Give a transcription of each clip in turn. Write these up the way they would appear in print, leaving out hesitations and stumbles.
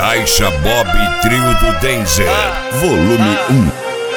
Caixa Bob Trio do Denzer, volume 1.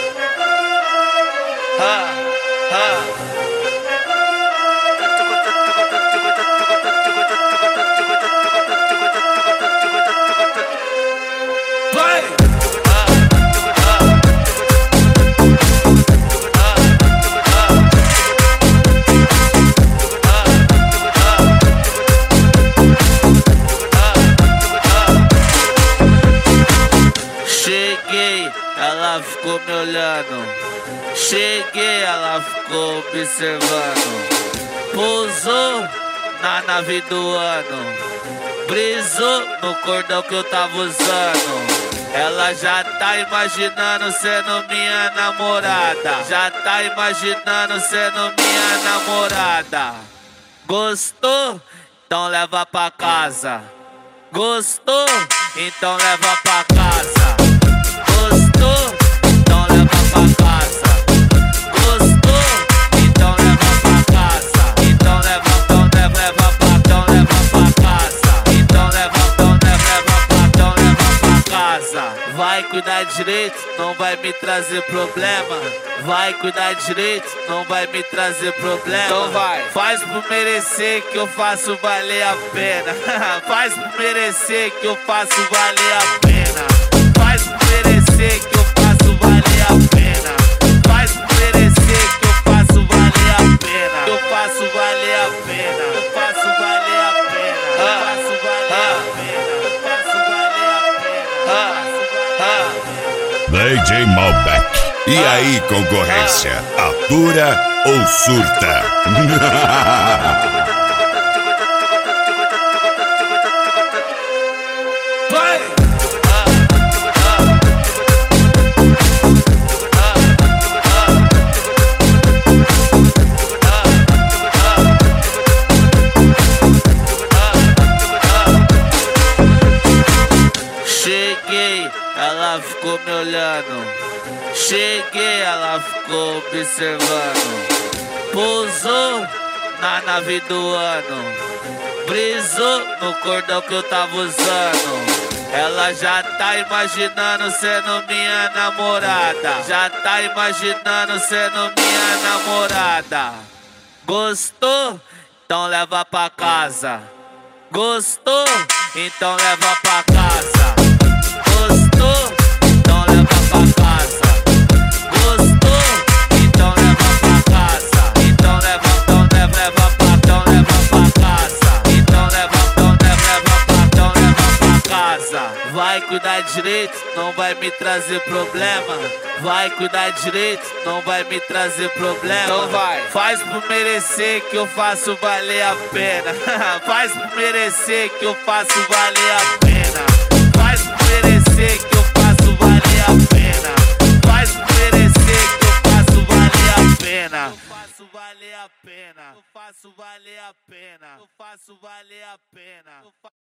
Cheguei, ela ficou me olhando. Cheguei, ela ficou observando. Pousou na nave do ano. Brisou no cordão que eu tava usando. Ela já tá imaginando sendo minha namorada. Já tá imaginando sendo minha namorada. Gostou? Então leva pra casa. Gostou? Então leva pra casa. Gostou? Então leva pra casa. Gostou? Então leva pra casa. Então leva pra casa. Então leva pra casa. Vai cuidar direito, não vai me trazer problema. Vai cuidar direito, não vai me trazer problema. Então vai. Faz por merecer que eu faço valer a pena. Faz por merecer que eu faço valer a pena. Faz por merecer que eu faço valer a pena. Faz por merecer que eu faço valer a pena. Eu faço valer a pena. Eu faço valer a pena. Eu faço valer a pena. Eu faço valer a pena. DJ Malbec. E aí, concorrência? Atura ou surta? Cheguei, ela ficou me olhando. Cheguei, ela ficou observando. Pousou na nave do ano. Brisou no cordão que eu tava usando. Ela já tá imaginando sendo minha namorada. Já tá imaginando sendo minha namorada. Gostou? Então leva pra casa. Gostou? Então leva pra casa. Gostou? Então leva pra casa. Gostou? Então leva pra casa. Então leva pra casa. Então leva pra casa. Vai cuidar direito, não vai me trazer problema. Vai cuidar direito, não vai me trazer problema. Então vai. Faz por merecer que eu faço valer a pena. Faz por merecer que eu faço valer a pena. Faz por merecer que eu faço valer a pena. Faz por merecer que eu faço valer a pena. Eu faço valer a pena. Eu faço valer a pena. Eu faço valer a pena.